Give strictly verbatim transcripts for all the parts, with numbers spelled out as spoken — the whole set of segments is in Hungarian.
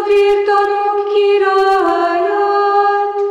virtanúk királyát,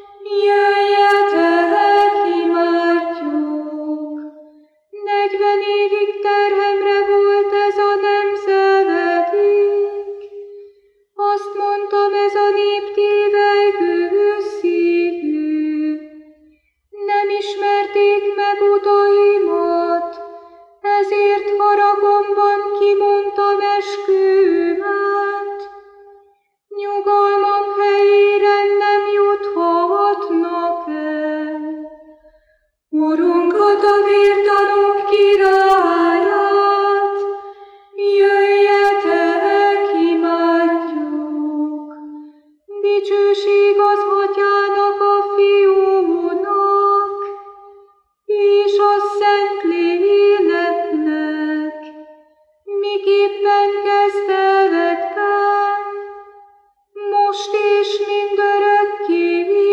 jöjjetek, imádjuk. Negyven évig terhemre volt ez a nemzedék, azt mondtam, ez a nép tévelygő szívű. Nem ismerték meg utaimat, ezért haragomban kimondtam eskümet. Nyugalmam helyére nem juthatnak el. Urunkat, a virtanúk királyát, jöjjetek, imádjuk. Dicsőség az Atyának, a Fiúnak, és a Szentléleknek, miképpen kezdetben, most és mindörökké.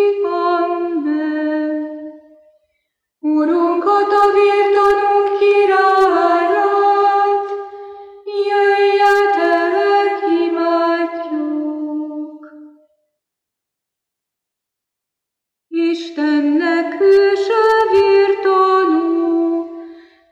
Amen. Urunkat, a virtanúk királyát, jöjjetek, imádjuk. Istennek hőse virtanú,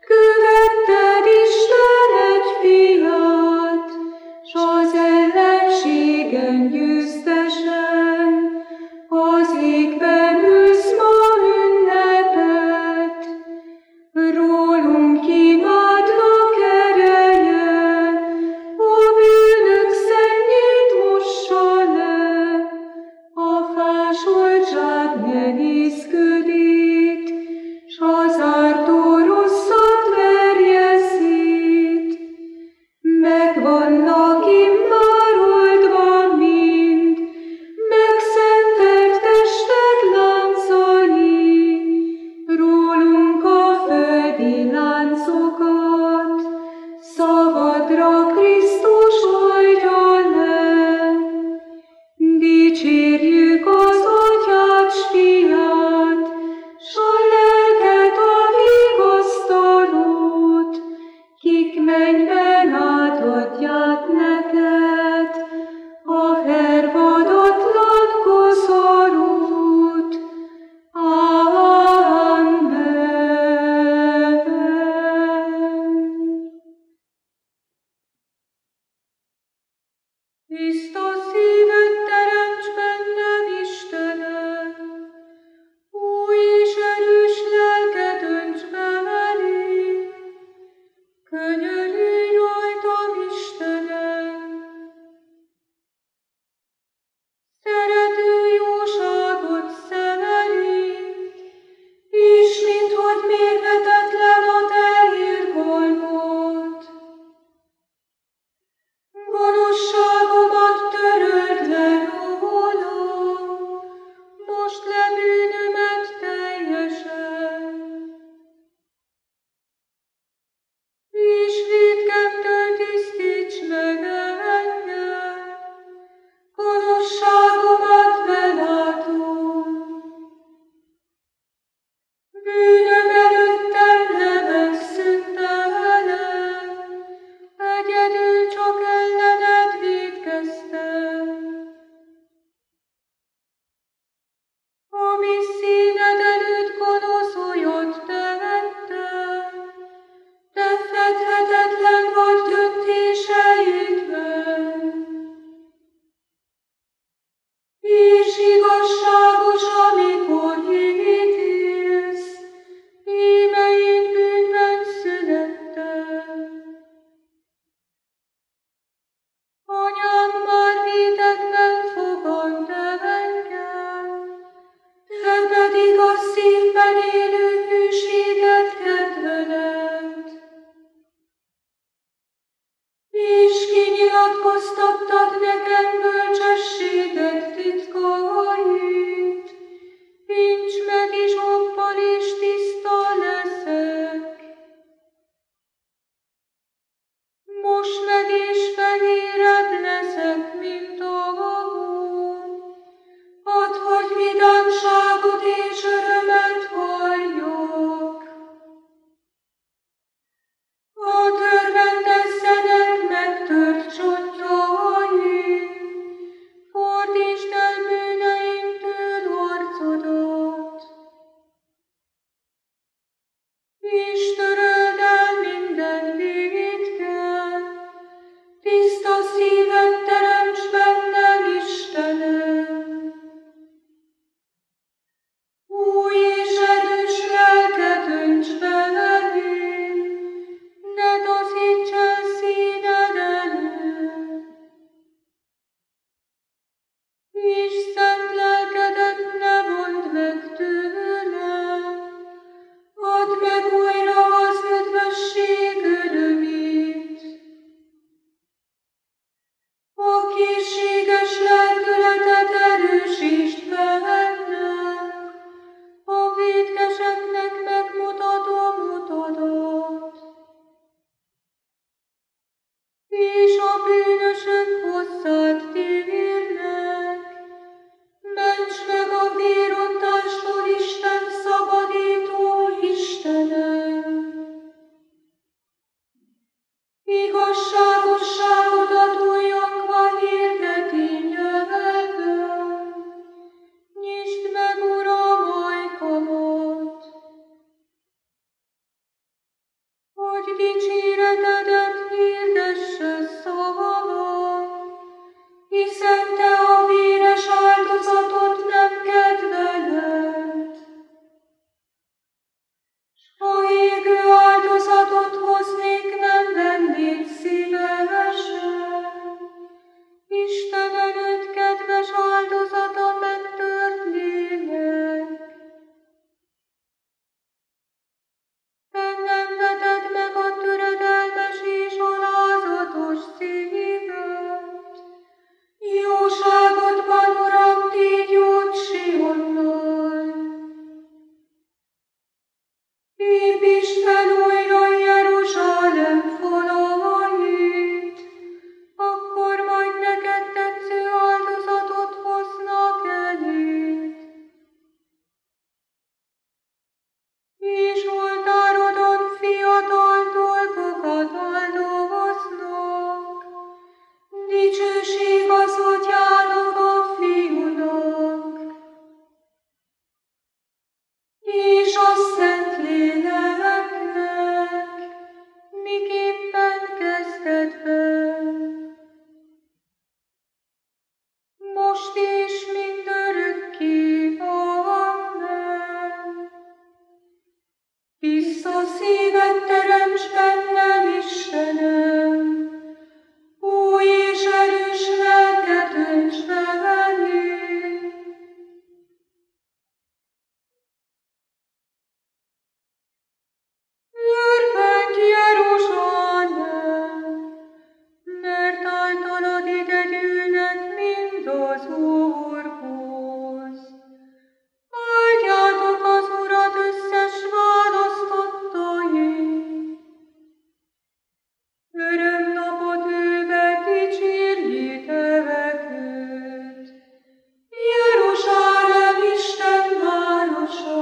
dicséretedet hirdesse szavamat, hiszen te a véres áldozatot nem kedveled. S ha égő áldozatot hoznék, nem vennéd szívesen. Isten előtt kedves áldozata megtört lélek. Bennem veted meg a töredelmes és alázatos szívet. Jóságodban, Uram, tégy jót Sionnal. Építsd fel újra Jeruzsálem falait, akkor majd neked tetsző áldozatot hoznak eléd. És oltárodon fiatal dolgokat áldoznak, dicsőség az Atyának, a Fiúnak, és a Szentléleknek, miképpen kezdetben, most és mindörökké. Amen. Tiszta szívet teremts bennem, Istenem, új és erős lelket önts be velém. Örvendj, Jeruzsálem, mert általad ide gyűlnek mind az Úrhoz. Áldjátok az Urat összes választottai. Örömnapot ülve dicsérjétek őt. Jeruzsálem Isten városa.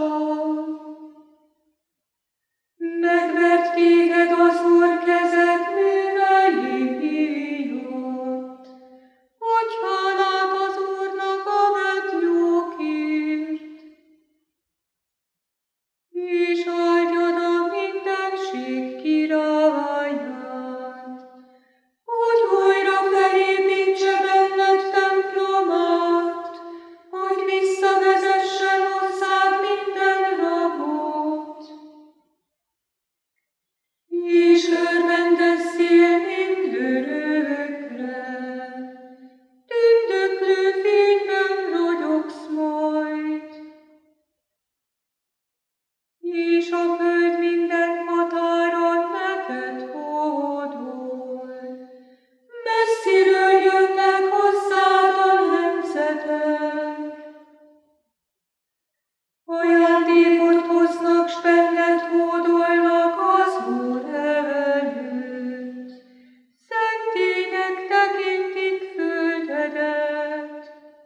Megvert téged az Úr kezed művei miatt, hogy hálát az Úrnak a vett jókért, és áldjad a mindenség királyát, hogy újra felépítse benned templomát, hogy visszavezessen hozzád minden rabot. És örvendezzél mindörökre, tündöklő fényben ragyogsz majd. És a föld minden határon neked hódol, messziről jönnek hozzád a nemzetek. Ajándékot hoznak, s benned hódolnak az Úr előtt. Szentélynek tekintik földedet,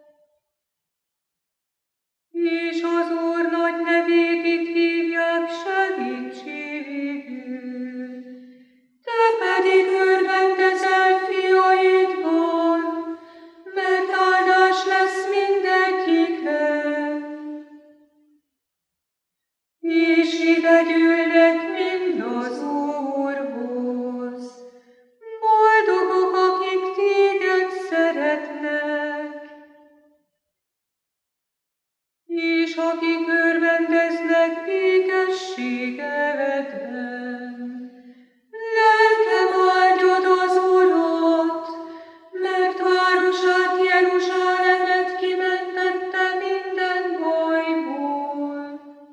és az Úr nagy nevét itt hívják segítségül. Te pedig örvendezel fiaidban, mert áldás lesz mindegyiknek. És ide gyűlnek mind az Úrhoz. Boldogok, akik téged szeretnek, és akik örvendeznek békességevedben. Lelkem áldjad az Urat, mert városát, Jeruzsálemet kimentette minden bajból.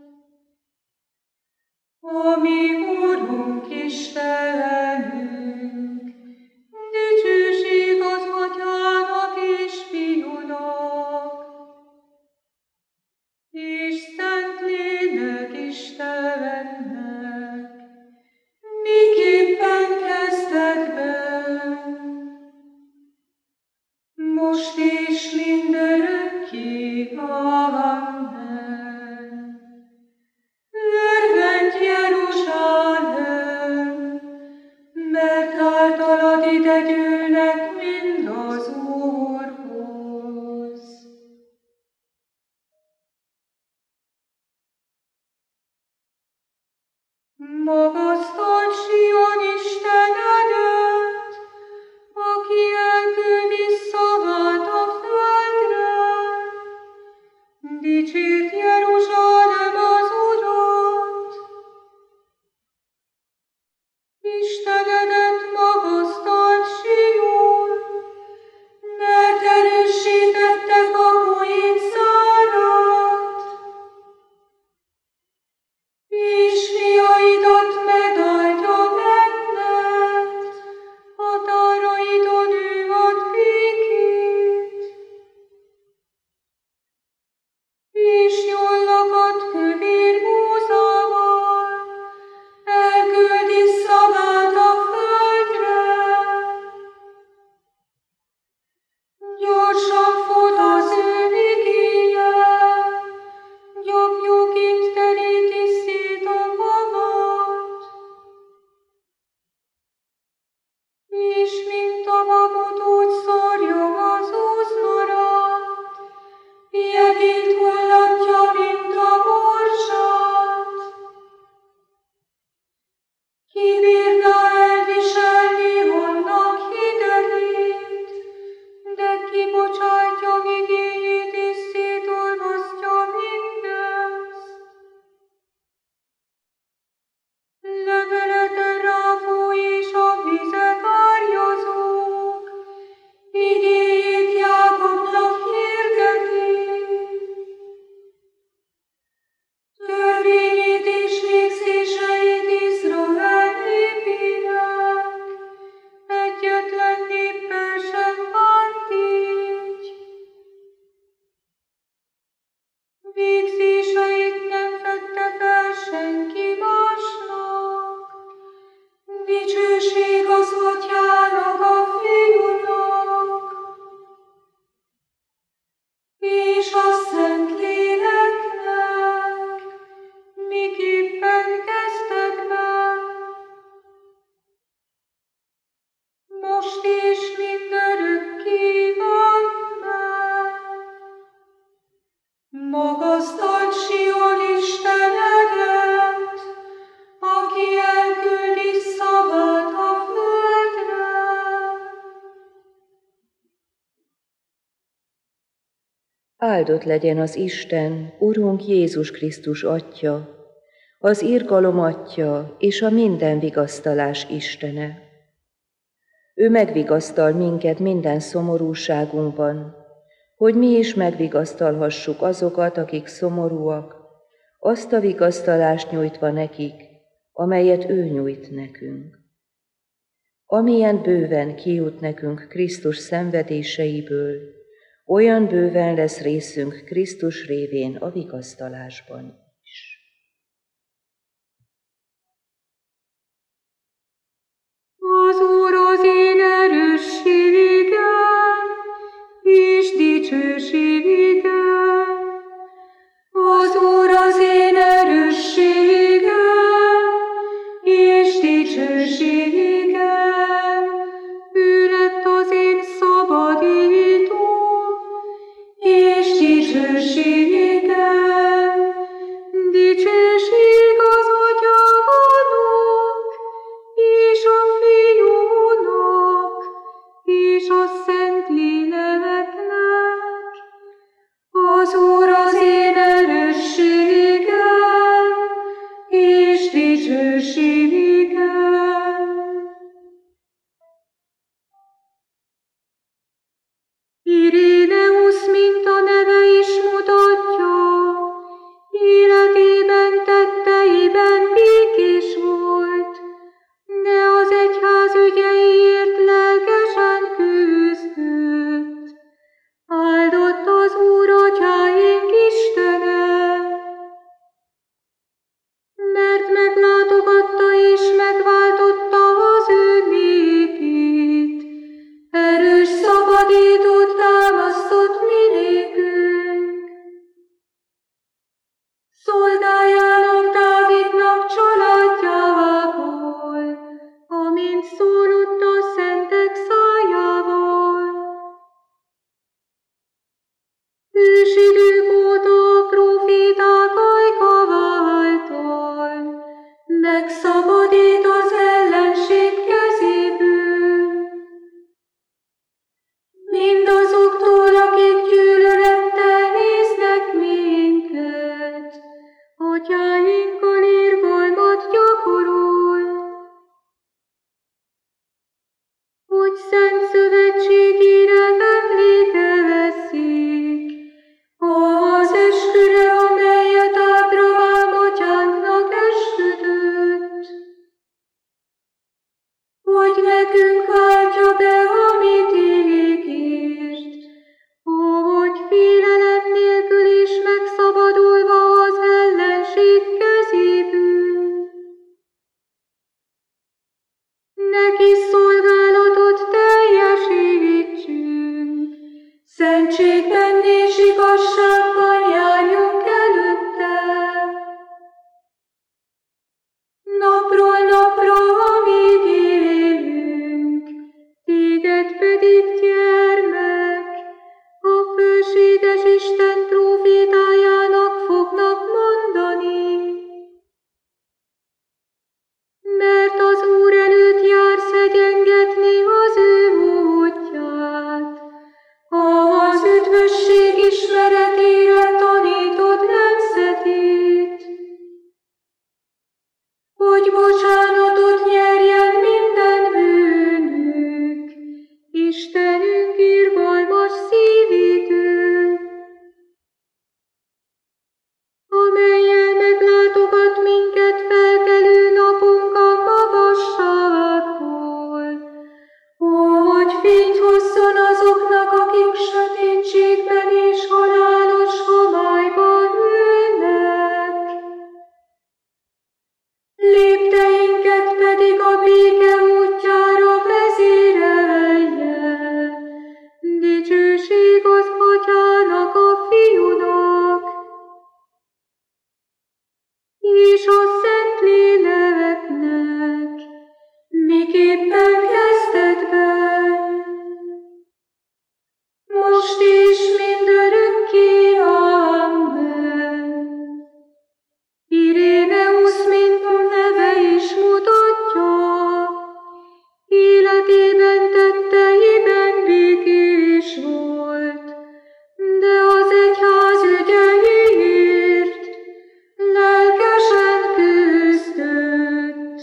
Ami Urunk Istenünk, dicsőség az Atyának és Fiúnak, és Szentlélek Istennek, miképpen kezdetben, most és mindörökké. Amen. Örvendj, Jeruzsálem, mert általad ide gyűlnek mind az Úrhoz. Magasztalt Sion Istenedet magasztalt Sion, mert erősítette kapuit zárat, és fiaidat megáldja benned, határaidon ő ad békét, és jól lakat kövér búzával, elküldi szavát a földre. Gyorsan fut az ő igéje, gyapjukig teríti szét a havat, és mint a babot úgy szórja az úszmarat, ilyetét hullatja, mint a morzsát. Ki bírná elviselni annak hidegét, de kibocsátja igéjét és szétolvasztja mindezt. Levelete ráfúj és a vizek árjazók, igéjét Jákobnak hirdeti. Törvényét és végzéseit Izrael népének, egyetlen néppel sem bánt így. Végzéseit nem fedte fel senki másnak, dicsőség az Atyának, a Fiúnak, és a Szentléleknek, miképpen kezdetben, most és mindörökké Amen. Magasztalt Sion Istenedet, aki elküldi szavát a földre. Áldott legyen az Isten, Urunk Jézus Krisztus Atya, az irgalom Atya és a minden vigasztalás Istene. Ő megvigasztal minket minden szomorúságunkban, hogy mi is megvigasztalhassuk azokat, akik szomorúak, azt a vigasztalást nyújtva nekik, amelyet ő nyújt nekünk. Amilyen bőven kijut nekünk Krisztus szenvedéseiből, olyan bőven lesz részünk Krisztus révén a vigasztalásban is. Az Úr az én erősségem, és dicsőségem. Az Úr az én erősségem, és dicsőségem. Ő lett az én szabadítóm, és dicsőségem. Dicsőség az Atyának, és a Fiúnak, és a Szentléleknek. Az Úr az én erősségem, és dicsőségem. Iréneusz, mint a neve is mutatja, életében, tetteiben békés volt, de az egyház ügyeiért lelkesen küzdött. Áldott az Úr atyáink Istene, mert meglátogatta és megváltotta az ő népét, erős szabadítót támasztott mi nékünk. Szolgájának, Dávidnak családjából, amint szólott a szentek szájával. Ősidők óta a próféták ajka által megszabadít az ellenség kezéből. Mindazoktól, akik gyűlölettel néznek minket, atyáinkkal irgalmat gyakorol. nekünk váltja be, amit ígért, hogy félelem nélkül is megszabadulva az ellenség kezéből. Neki szolgálatot teljesítsünk, szentségben és igazságban járjunk előtte. Napról napra, amíg élünk, téged pedig, gyermek, a főséges Isten prófétájának fognak mondani. Mert az Úr előtt jársz egyengetni az ő útját, az üdvösség ismeretére tanítod nemzetét, hogy bocsánatot nyerjen minden bűnük, Istenünk irgalmas szívétől, amellyel meglátogat minket felkelő napunk a magasságból, hogy fényt hozzon azoknak, akik sötétségben és halálos homályban ülnek. Lépteinket pedig a béke útjára vezérelje. Dicsőség az Atyának, a Fiúnak és a Szentléleknek, miképpen kezdetben, most is mindörökké. Amen. Iréneusz, mint neve is mutatja, életében tetteiben békés volt, de az egyház ügyeiért lelkesen küzdött.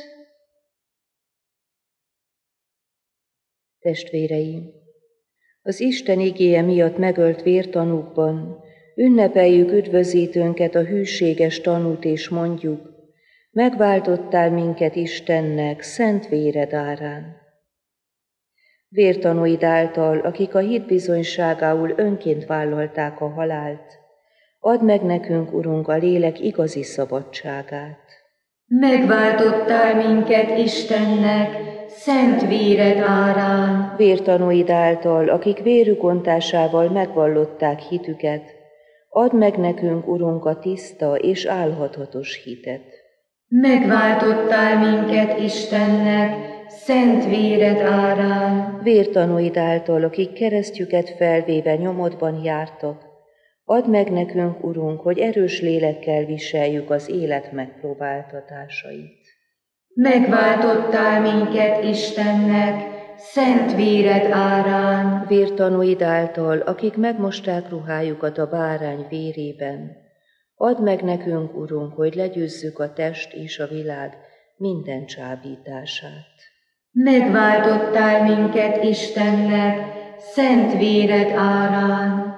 Testvéreim, az Isten igéje miatt megölt vértanúkban ünnepeljük üdvözítőnket, a hűséges tanút, és mondjuk: megváltottál minket Istennek szent véred árán. Vértanúid által, akik a hit bizonyságául önként vállalták a halált, add meg nekünk, Urunk, a lélek igazi szabadságát. Megváltottál minket Istennek szent véred árán. Vértanúid által, akik vérük ontásával megvallották hitüket, add meg nekünk, Urunk, a tiszta és álhatatos hitet. Megváltottál minket Istennek szent véred árán. Vértanúid által, akik keresztjüket felvéve nyomodban jártak, add meg nekünk, Urunk, hogy erős lélekkel viseljük az élet megpróbáltatásait. Megváltottál minket Istennek szent véred árán. Vértanúid által, akik megmosták ruhájukat a bárány vérében, add meg nekünk, Urunk, hogy legyőzzük a test és a világ minden csábítását. Megváltottál minket Istennek szent véred árán.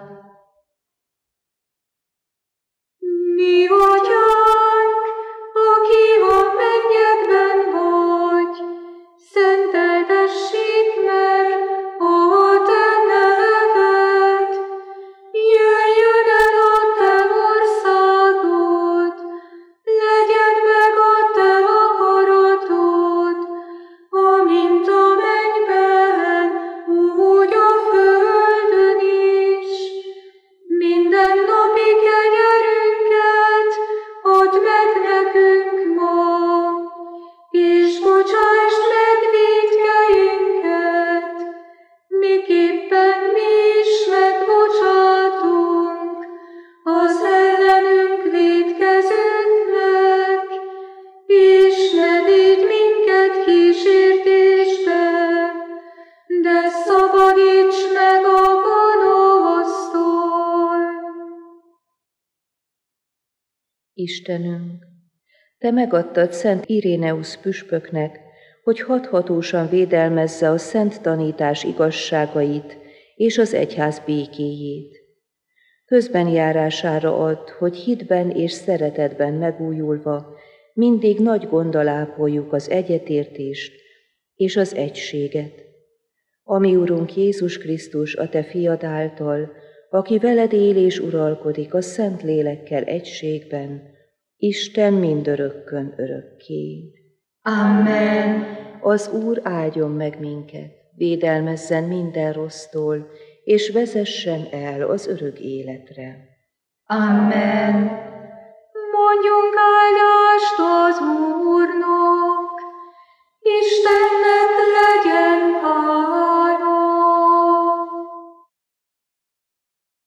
Mi Atyánk, aki a mennyekben vagy, szenteltessék meg a te neved. Jöjjön el a te országod, legyen meg a te akaratod, amint a mennyben, úgy a földön is. Minden napi kenyerünket add meg nekünk ma, és bocsásd meg vétkeinket, miképpen mi is megbocsátunk az ellenünk vétkezőknek, és ne védj minket kísértésbe, de szabadíts meg a gonosztól. Istenünk, Te megadtad Szent Iréneusz püspöknek, hogy hathatósan védelmezze a szent tanítás igazságait és az egyház békéjét. Közben járására add, hogy hitben és szeretetben megújulva mindig nagy gonddal ápoljuk az egyetértést és az egységet. Ami Urunk Jézus Krisztus, a Te fiad által, aki veled él és uralkodik a Szent Lélekkel egységben, Isten mindörökkön örökké. Amen. Az Úr áldjon meg minket, védelmezzen minden rossztól, és vezessen el az örök életre. Amen. Mondjunk áldást az Úrnak, Istennek